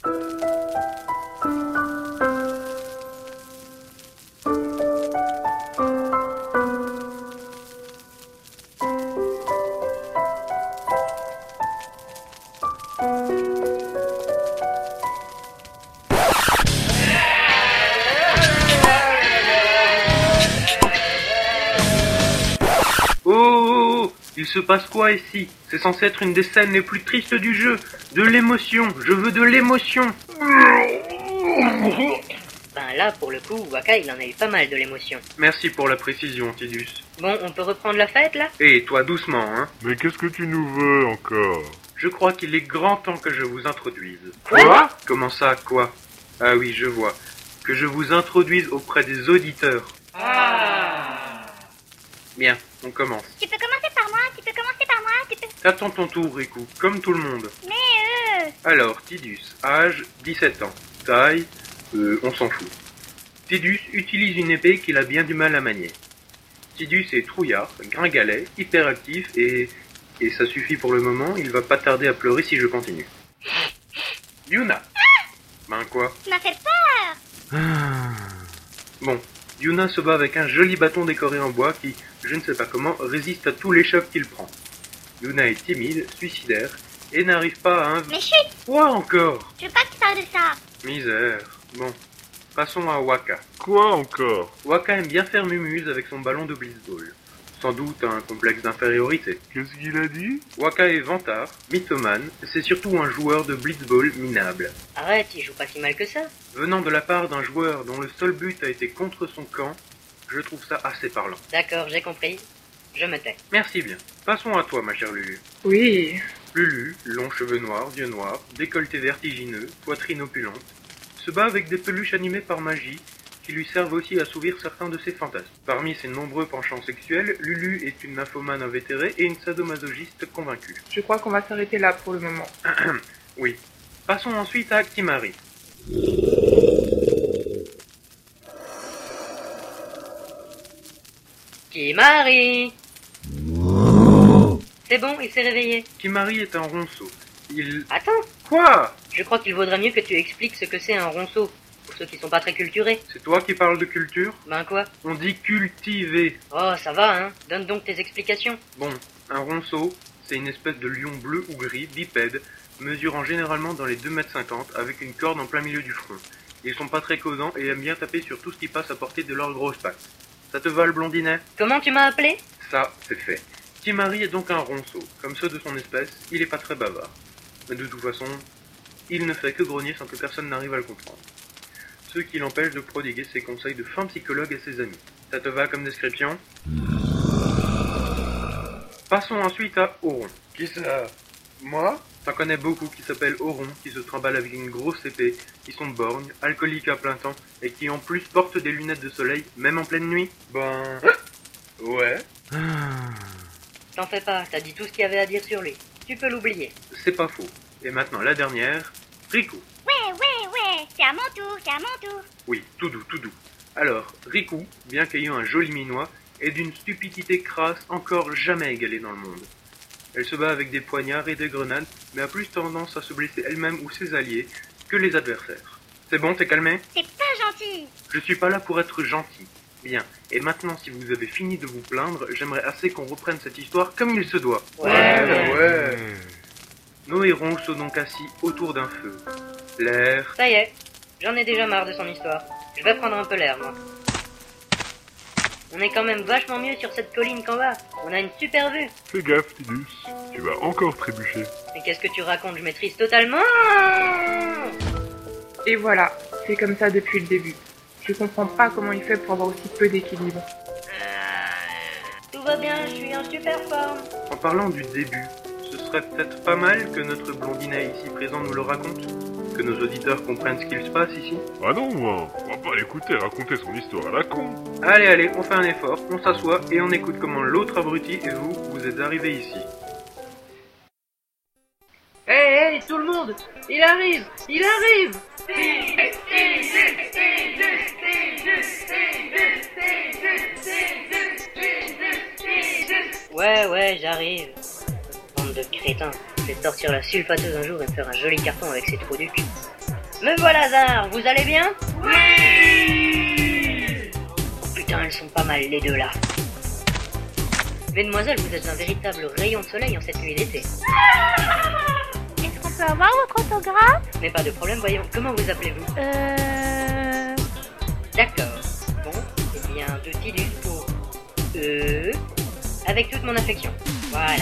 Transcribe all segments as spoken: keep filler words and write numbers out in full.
Oh, il se passe quoi ici? C'est censé être une des scènes les plus tristes du jeu. De l'émotion, je veux de l'émotion. Ben là, pour le coup, Waka, il en a eu pas mal de l'émotion. Merci pour la précision, Tidus. Bon, on peut reprendre la fête, là? Et toi, doucement, hein. Mais qu'est-ce que tu nous veux encore? Je crois qu'il est grand temps que je vous introduise. Quoi? Comment ça, quoi? Ah oui, je vois. Que je vous introduise auprès des auditeurs. Ah! Bien, on commence. Tu peux commencer par moi, tu peux commencer par moi, tu peux... T'attends ton tour, Riku, comme tout le monde. Mais euh... Alors, Tidus, âge dix-sept ans. Taille, euh, on s'en fout. Tidus utilise une épée qu'il a bien du mal à manier. Tidus est trouillard, gringalet, hyperactif et... Et ça suffit pour le moment, il va pas tarder à pleurer si je continue. Yuna. Ben quoi? Tu m'as fait peur. Bon, Yuna se bat avec un joli bâton décoré en bois qui, je ne sais pas comment, résiste à tous les chocs qu'il prend. Yuna est timide, suicidaire, et n'arrive pas à un... Mais chut. Quoi encore? Je veux pas que tu parles de ça. Misère. Bon, passons à Waka. Quoi encore? Waka aime bien faire mumuse avec son ballon de blitzball. Sans doute un complexe d'infériorité. Qu'est-ce qu'il a dit? Waka est vantard, mythomane, c'est surtout un joueur de blitzball minable. Arrête, il joue pas si mal que ça. Venant de la part d'un joueur dont le seul but a été contre son camp, je trouve ça assez parlant. D'accord, j'ai compris. Je me tais. Merci bien. Passons à toi, ma chère Lulu. Oui. Lulu, longs cheveux noirs, yeux noirs, décolleté vertigineux, poitrine opulente, se bat avec des peluches animées par magie, qui lui servent aussi à assouvir certains de ses fantasmes. Parmi ses nombreux penchants sexuels, Lulu est une nymphomane invétérée et une sadomasochiste convaincue. Je crois qu'on va s'arrêter là pour le moment. Oui. Passons ensuite à Kimari. Kimari! C'est bon, il s'est réveillé. Kimari est un ronceau. Il... Attends, Quoi? je crois qu'il vaudrait mieux que tu expliques ce que c'est un ronceau. Pour ceux qui sont pas très culturés. C'est toi qui parles de culture? Ben quoi? On dit cultiver. Oh, ça va, hein. Donne donc tes explications. Bon, un ronceau, c'est une espèce de lion bleu ou gris, bipède, mesurant généralement dans les deux mètres cinquante, avec une corde en plein milieu du front. Ils sont pas très causants et aiment bien taper sur tout ce qui passe à portée de leurs grosses pattes. Ça te va, le blondinet? Comment tu m'as appelé? Ça, c'est fait. Kimari est donc un ronceau. Comme ceux de son espèce, il est pas très bavard. Mais de toute façon, il ne fait que grogner sans que personne n'arrive à le comprendre. Ce qui l'empêche de prodiguer ses conseils de fin psychologue à ses amis. Ça te va comme description? Passons ensuite à Oron. Qui ça? Moi? T'en connais beaucoup qui s'appellent Oron, qui se trimballent avec une grosse épée, qui sont borgnes, alcooliques à plein temps, et qui en plus portent des lunettes de soleil, même en pleine nuit. Ben... ouais. T'en fais pas, t'as dit tout ce qu'il y avait à dire sur lui. Tu peux l'oublier. C'est pas faux. Et maintenant la dernière, Riku. Ouais, ouais, ouais. C'est à mon tour, c'est à mon tour. Oui, tout doux, tout doux. Alors, Riku, bien qu'ayant un joli minois, est d'une stupidité crasse encore jamais égalée dans le monde. Elle se bat avec des poignards et des grenades, mais a plus tendance à se blesser elle-même ou ses alliés que les adversaires. C'est bon, t'es calmé? C'est pas gentil. Je suis pas là pour être gentil. Bien, et maintenant si vous avez fini de vous plaindre, j'aimerais assez qu'on reprenne cette histoire comme il se doit. Ouais, ouais. ouais. Nos héros sont donc assis autour d'un feu. L'air... Ça y est, j'en ai déjà marre de son histoire. Je vais prendre un peu l'air, moi. On est quand même vachement mieux sur cette colline qu'en bas. On a une super vue. Fais gaffe, Tidus. Tu vas encore trébucher. Mais qu'est-ce que tu racontes? Je maîtrise totalement. Et voilà, c'est comme ça depuis le début. Je comprends pas comment il fait pour avoir aussi peu d'équilibre. Tout va bien, je suis en super forme. En parlant du début, ce serait peut-être pas mal que notre blondinet ici présent nous le raconte? Que nos auditeurs comprennent ce qu'il se passe ici? Ah non, moi, on va pas l'écouter raconter son histoire à la con. Allez, allez, on fait un effort, on s'assoit et on écoute comment l'autre abruti et vous, vous êtes arrivés ici. Hé, hey, hey, tout le monde! Il arrive! Il arrive! Ouais, ouais, j'arrive. Bande de crétins. Je vais sortir la sulfateuse un jour et me faire un joli carton avec ces trous du cul. Me voilà, Zar, vous allez bien? Oui. Putain, elles sont pas mal les deux là. Mesdemoiselles, vous êtes un véritable rayon de soleil en cette nuit d'été. Est-ce qu'on peut avoir votre autographe? Mais pas de problème, voyons, comment vous appelez-vous? Euh... D'accord. Bon, eh bien, de Tidus pour... Euh... Avec toute mon affection. Voilà.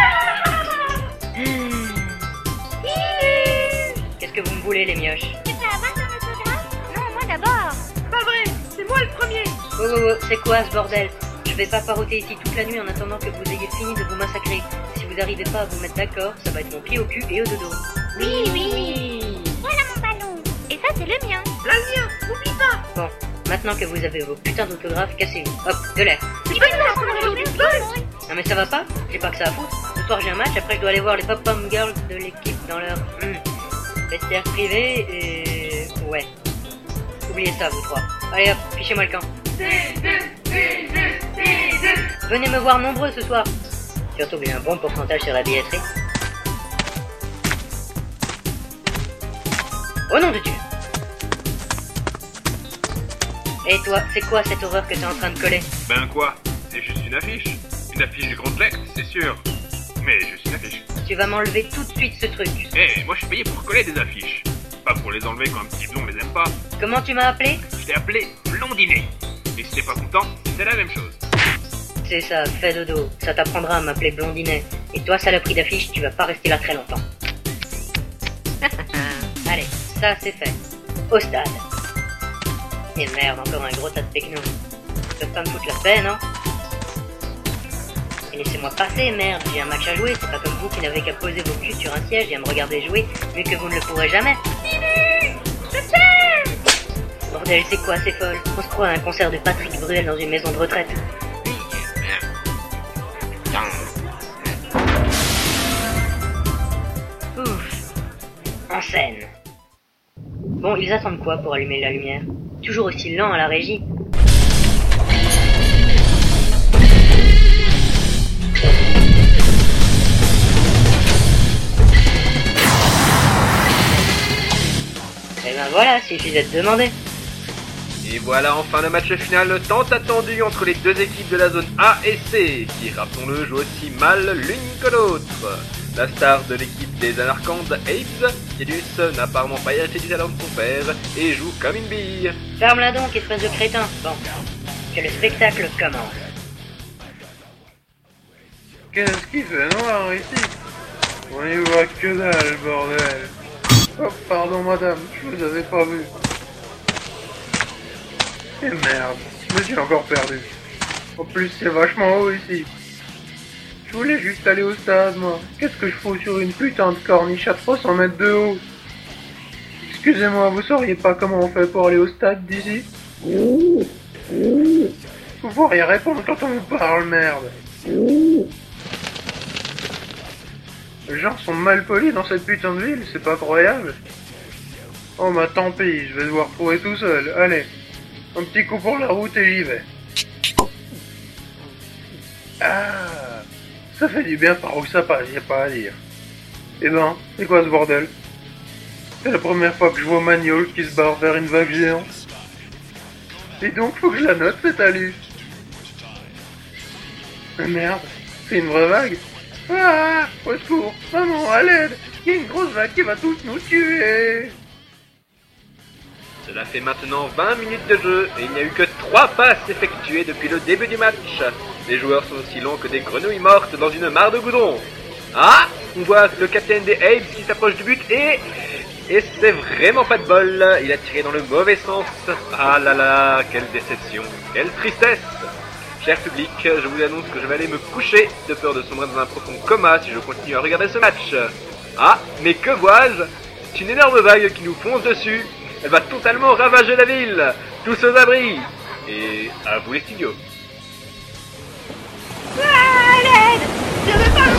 Qu'est-ce que vous me voulez, les mioches? Tu peux avoir ton autographe? Non, moi d'abord. Pas vrai, c'est moi le premier. Oh, oh, oh, c'est quoi ce bordel? Je vais pas paroter ici toute la nuit en attendant que vous ayez fini de vous massacrer. Si vous n'arrivez pas à vous mettre d'accord, ça va être mon pied au cul et au dodo. Oui, oui. Voilà mon ballon. Et ça, c'est le mien. Là le mien, n'oublie pas. Bon, maintenant que vous avez vos putains d'autographes, cassez-vous. Hop, de l'air. Tu peux nous apprendre à jouer au football? Non mais ça va pas? J'ai pas que ça à foutre. Ce soir j'ai un match, après je dois aller voir les pop-pom girls de l'équipe dans leur... Hmm, vestiaire privé et... Ouais. Oubliez ça, vous trois. Allez hop, fichez-moi le camp. Venez me voir nombreux ce soir. Surtout que j'ai un bon pourcentage sur la billetterie. Au nom de Dieu. Et toi, c'est quoi cette horreur que t'es en train de coller? Ben quoi? C'est juste une affiche. Une affiche du Grand Lex, c'est sûr. Mais juste une affiche. Tu vas m'enlever tout de suite ce truc. Eh, moi je suis payé pour coller des affiches. Pas pour les enlever quand un petit blond les aime pas. Comment tu m'as appelé? Je t'ai appelé Blondinet. Et si t'es pas content, c'est la même chose. C'est ça, fais dodo. Ça t'apprendra à m'appeler Blondinet. Et toi, saloperie d'affiche, tu vas pas rester là très longtemps. Allez, ça c'est fait. Au stade. Et merde, encore un gros tas de techno. Ça peut pas me foutre la paix, non? Et laissez-moi passer, merde, j'ai un match à jouer. C'est pas comme vous qui n'avez qu'à poser vos culs sur un siège et à me regarder jouer, vu que vous ne le pourrez jamais. Bordel, c'est quoi, c'est folle? On se croit à un concert de Patrick Bruel dans une maison de retraite. Ouf. En scène. Bon, ils attendent quoi pour allumer la lumière? Toujours aussi lent à la régie. Et ben voilà, suffisait de demander. Et voilà enfin le match final tant attendu entre les deux équipes de la zone A et C, qui, rappelons-le, jouent aussi mal l'une que l'autre. La star de l'équipe des Anarchandes, Abe's, Tidus, n'a apparemment pas hérité du talent de son père et joue comme une bille. Ferme-la donc, espèce de crétin. Bon, que le spectacle commence. Qu'est-ce qu'il fait noir ici? On y voit que dalle, bordel. Oh, pardon madame, je vous avais pas vu. Et merde, je me suis encore perdu. En plus, c'est vachement haut ici. Je voulais juste aller au stade, moi. Qu'est-ce que je fous sur une putain de corniche à trois cents mètres de haut? Excusez-moi, vous sauriez pas comment on fait pour aller au stade d'ici? Vous pourriez répondre quand on vous parle, merde. Les gens sont mal polis dans cette putain de ville, c'est pas croyable. Oh bah tant pis, je vais devoir trouver tout seul. Allez, un petit coup pour la route et j'y vais. Ah, ça fait du bien par où ça passe, y a pas à dire. Eh ben, c'est quoi ce bordel? C'est la première fois que je vois Magnol qui se barre vers une vague géante. Et donc faut que je la note cette allu. Mais merde, c'est une vraie vague? Ah, au secours, maman, à l'aide, il y a une grosse vague qui va tous nous tuer. Cela fait maintenant vingt minutes de jeu et il n'y a eu que trois passes effectuées depuis le début du match. Les joueurs sont aussi longs que des grenouilles mortes dans une mare de goudron. Ah, on voit le capitaine des Abe's qui s'approche du but et... Et c'est vraiment pas de bol, il a tiré dans le mauvais sens. Ah là là, quelle déception, quelle tristesse. Cher public, je vous annonce que je vais aller me coucher de peur de sombrer dans un profond coma si je continue à regarder ce match. Ah, mais que vois-je? C'est une énorme vague qui nous fonce dessus. Elle va totalement ravager la ville. Tous aux abris. Et à vous les studios. Ah, à l'aide! Je veux pas